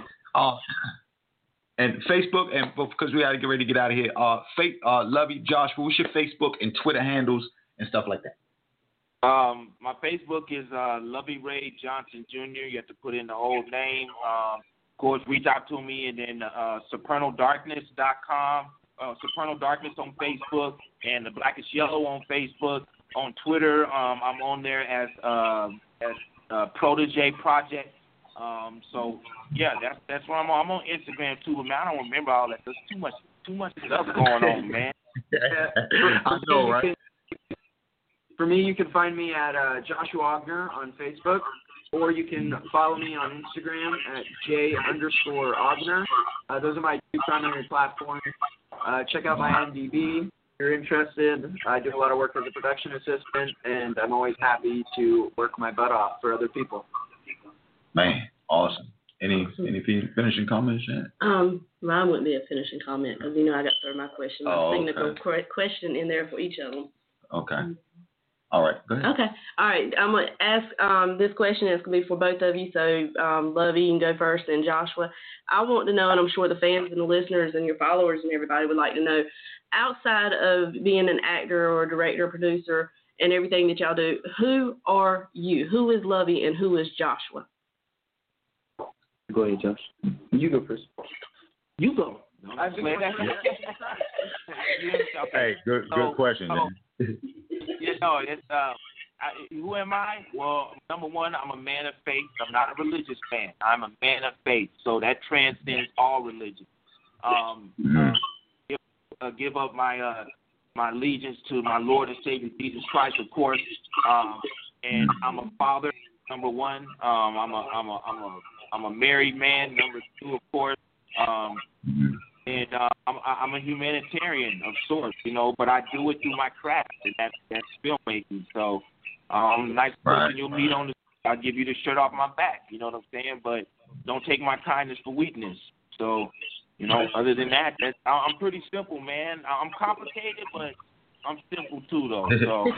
And Facebook, and because we got to get ready to get out of here, Lovey, Joshua, what's your Facebook and Twitter handles and stuff like that? My Facebook is Lovey Ray Johnson Jr. You have to put in the whole name. Of course, reach out to me, and then supernaldarkness.com. Supernal Darkness on Facebook, and The Black is Yellow on Facebook. On Twitter, I'm on there as Protege Project. So yeah, that's where I'm on. I'm on Instagram too, but man, I don't remember all that. There's too much stuff going on, man. I know, right? For me, you can find me at Joshua Ogner on Facebook, or you can follow me on Instagram at J_Ogner. Those are my two primary platforms. Check out my IMDb if you're interested. I do a lot of work as a production assistant, and I'm always happy to work my butt off for other people. Man, awesome. Any finishing comments, Jan? Mine wouldn't be a finishing comment because, I got to throw my question. Question in there for each of them. Okay. All right, go ahead. Okay. All right. I'm going to ask this question. It's going to be for both of you. So, Lovey, you can go first, and Joshua. I want to know, and I'm sure the fans and the listeners and your followers and everybody would like to know, outside of being an actor or a director or producer and everything that y'all do, who are you? Who is Lovey and who is Joshua? Go ahead, Josh. You go first. You go. Hey, good question, man. Who am I? Well, number one, I'm a man of faith. I'm not a religious man. I'm a man of faith, so that transcends all religion. Give up my allegiance to my Lord and Savior Jesus Christ, of course. And I'm a father. Number one, I'm a married man. Number two, of course. And I'm a humanitarian of sorts, but I do it through my craft, and that's filmmaking. So I'm a nice person you'll meet on the street. I'll give you the shirt off my back, you know what I'm saying? But don't take my kindness for weakness. So, other than that, I'm pretty simple, man. I'm complicated, but I'm simple too, though. So.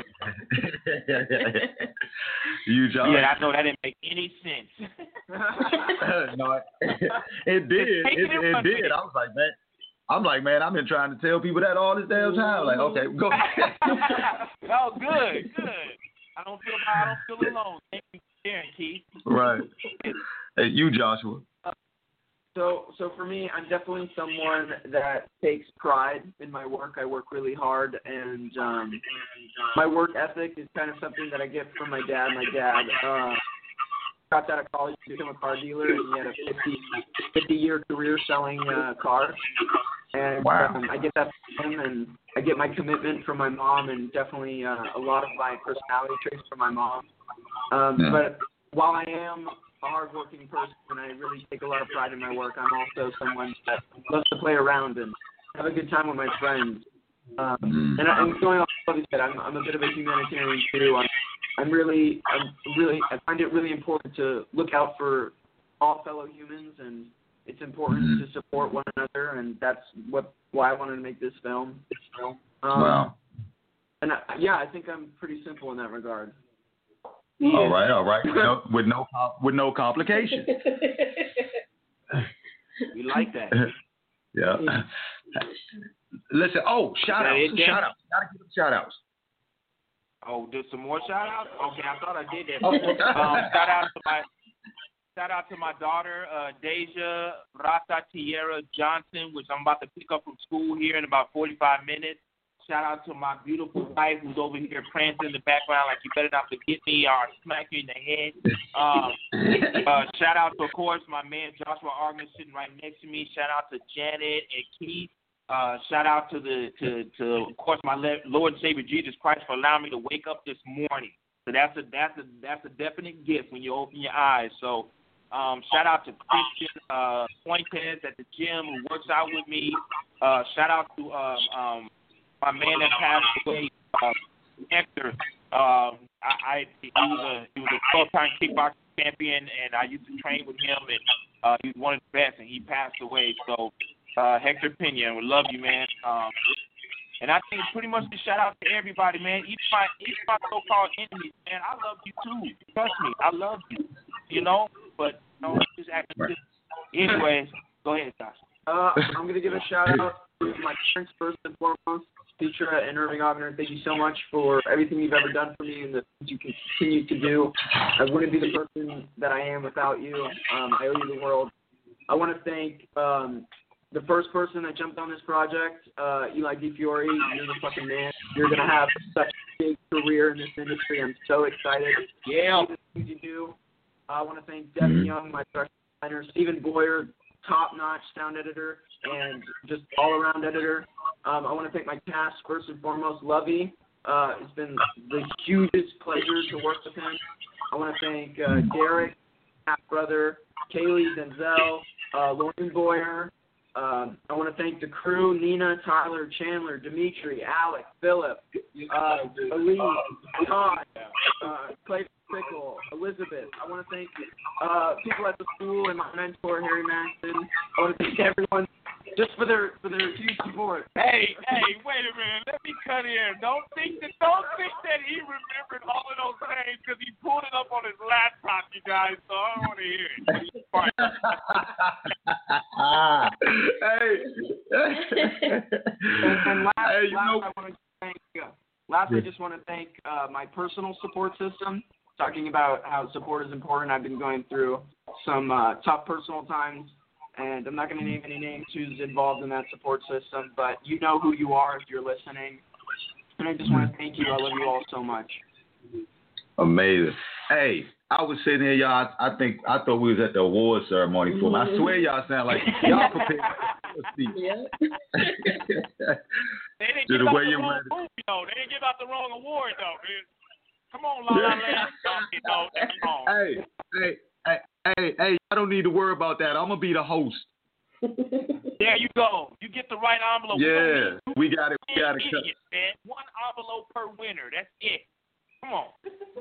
You, John? Yeah, I know that didn't make any sense. No, it did. It did. I'm like, man, I've been trying to tell people that all this damn time. Like, okay, go. Oh, good. I don't feel alone. Thank you for sharing, Keith. Right. Hey, you, Joshua. So for me, I'm definitely someone that takes pride in my work. I work really hard, and my work ethic is kind of something that I get from my dad. My dad got out of college to become a car dealer, and he had a 50-year career selling cars. And I get that from him, and I get my commitment from my mom, and definitely a lot of my personality traits from my mom. But while I am a hardworking person, and I really take a lot of pride in my work, I'm also someone that loves to play around and have a good time with my friends. And I'm going off what you said. I'm a bit of a humanitarian too. I find it really important to look out for all fellow humans, and it's important to support one another, and that's why I wanted to make this film. Wow. And I think I'm pretty simple in that regard. Yeah. All right. With no complications. We like that. Yeah. Listen. Shout outs. Gotta give them shout outs. Oh, there's some more shout outs? Okay, I thought I did that. Shout shout out to my daughter, Deja Rata Tierra Johnson, which I'm about to pick up from school here in about 45 minutes. Shout out to my beautiful wife who's over here prancing in the background like you better not forget me or I'll smack you in the head. Shout out to, of course, my man Joshua Argman sitting right next to me. Shout out to Janet and Keith. Shout out to of course, my Lord and Savior Jesus Christ for allowing me to wake up this morning. So that's a definite gift when you open your eyes. So shout out to Christian Fuentes at the gym who works out with me. Shout out to my man that passed away, Hector. He was a 12-time kickboxing champion, and I used to train with him, and he was one of the best, and he passed away. So Hector Pena, we love you, man. And I think pretty much a shout out to everybody, man. Even my so-called enemies, man. I love you too. Trust me, I love you. You know, but just acting. Anyways, go ahead, Josh. I'm gonna give a shout out to my parents first and foremost, Petra and Irving Ogner. Thank you so much for everything you've ever done for me and the things you continue to do. I wouldn't be the person that I am without you. I owe you the world. I want to thank the first person that jumped on this project, Eli DiFiore. You're the fucking man. You're going to have such a big career in this industry. I'm so excited. Yeah. The things you do. I want to thank Devin Young, my director designer, Stephen Boyer, top-notch sound editor and just all-around editor. I want to thank my cast, first and foremost, Lovey. It's been the hugest pleasure to work with him. I want to thank Derek, half-brother, Kaylee, Denzel, Lauren Boyer. I want to thank the crew, Nina, Tyler, Chandler, Dimitri, Alex, Philip, Elise, Todd, Clay Pickle, Elizabeth. I want to thank people at the school and my mentor, Harry Maxson. I want to thank everyone just for their huge support. Hey, wait a minute. Let me cut in. Don't think that he remembered all of those names because he pulled it up on his laptop, you guys. So I don't want to hear it. I just want to thank my personal support system. Talking about how support is important. I've been going through some tough personal times, and I'm not going to name any names who's involved in that support system, but you know who you are if you're listening. And I just want to thank you. I love you all so much. Amazing. Hey, I was sitting here, y'all. I thought we was at the award ceremony for me. I swear y'all sound like y'all prepared. Yeah. They didn't give out the wrong movie, though. They didn't give out the wrong award, though, man. Come on, La La Land. Come on. Hey, I don't need to worry about that. I'm going to be the host. There you go. You get the right envelope. Yeah, we got it. We got it. Man. One envelope per winner. That's it. Come on.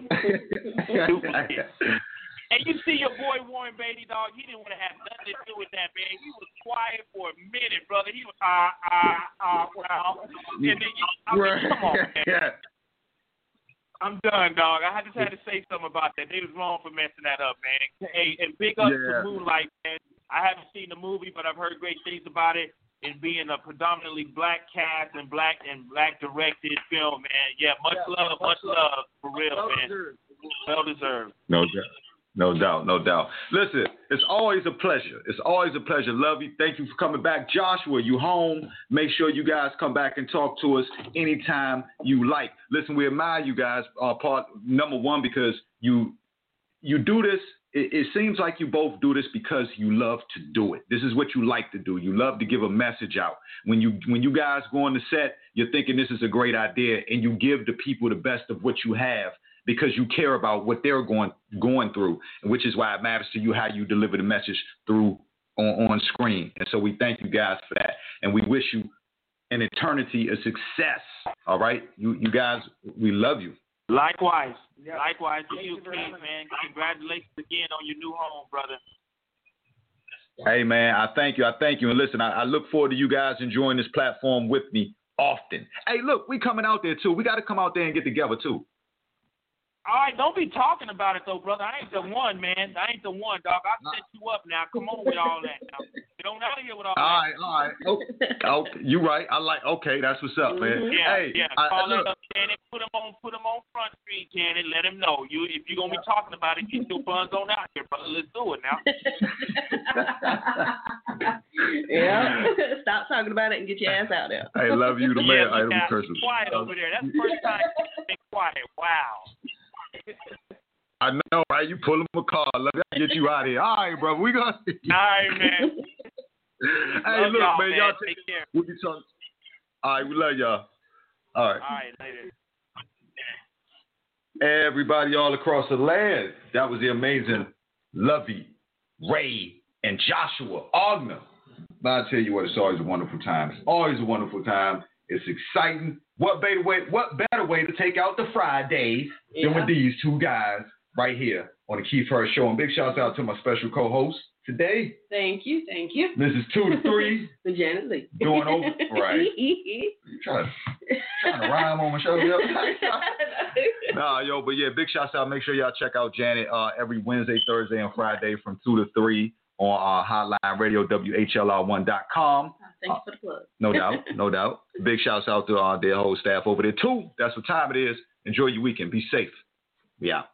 And you see your boy Warren Beatty, dog. He didn't want to have nothing to do with that, man. He was quiet for a minute, brother. He was well. And then come on, man. Yeah. I'm done, dog. I just had to say something about that. They was wrong for messing that up, man. Hey, and big up to Moonlight, man. I haven't seen the movie, but I've heard great things about it. It being a predominantly black cast and black directed film, man. Yeah, much love for real, man. Well deserved. No doubt. Listen, it's always a pleasure. Love you. Thank you for coming back. Joshua, you home. Make sure you guys come back and talk to us anytime you like. Listen, we admire you guys, part number one, because you do this. It seems like you both do this because you love to do it. This is what you like to do. You love to give a message out. When you guys go on the set, you're thinking this is a great idea, and you give the people the best of what you have, because you care about what they're going through, which is why it matters to you how you deliver the message through on screen. And so we thank you guys for that, and we wish you an eternity of success. All right, you guys, we love you. Likewise to you, King, man. Congratulations again on your new home, brother. Hey, man, I thank you. And listen, I look forward to you guys enjoying this platform with me often. Hey, look, we coming out there too. We got to come out there and get together too. All right, don't be talking about it, though, brother. I ain't the one, man. I ain't the one, dog. I'll set you up now. Come on with all that now. Get on out of here with all right, that. all right. Okay, you right. I like. Okay, that's what's up, man. Yeah, Call it up, Janet. Put them on Front Street, Janet. Let them know if you're gonna be talking about it, get your funds on out here, brother. Let's do it now. Yeah. Stop talking about it and get your ass out there. Hey, love you, the man. I Be quiet over there. That's the first time you've been quiet. Wow. I know, right? You pull him a call. Let me get you out of here. All right, brother. We gonna. All right, man. Hey, love look, y'all, man. Y'all take care. We'll be talking. All right, we love y'all. All right. All right, later. Everybody all across the land. That was the amazing Lovey, Ray, and Joshua Ogner. But I tell you what, it's always a wonderful time. It's always a wonderful time. It's exciting. What better way to take out the Fridays than with these two guys right here on the Keith Harris Show? And big shouts out to my special co-host today. Thank you. Mrs. 2 to 3. Janet Lee. Doing over. Right. You trying to rhyme on my show? Nah, yo, but yeah, big shouts out. Make sure y'all check out Janet every Wednesday, Thursday, and Friday from 2 to 3 on our hotline radio, WHLR1.com. Thanks for the plug. No doubt. Big shouts out to their whole staff over there, too. That's what time it is. Enjoy your weekend. Be safe. We out.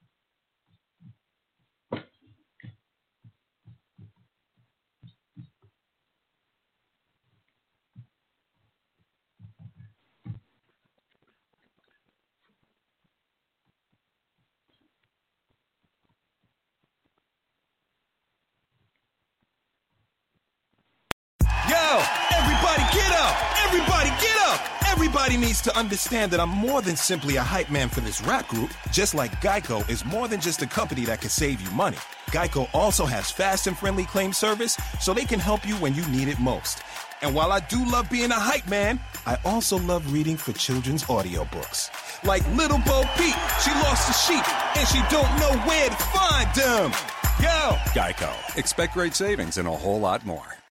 Everybody needs to understand that I'm more than simply a hype man for this rap group, just like Geico is more than just a company that can save you money. Geico also has fast and friendly claim service, so they can help you when you need it most. And while I do love being a hype man, I also love reading for children's audiobooks. Like Little Bo Peep, she lost the sheep, and she don't know where to find them. Yo! Geico. Expect great savings and a whole lot more.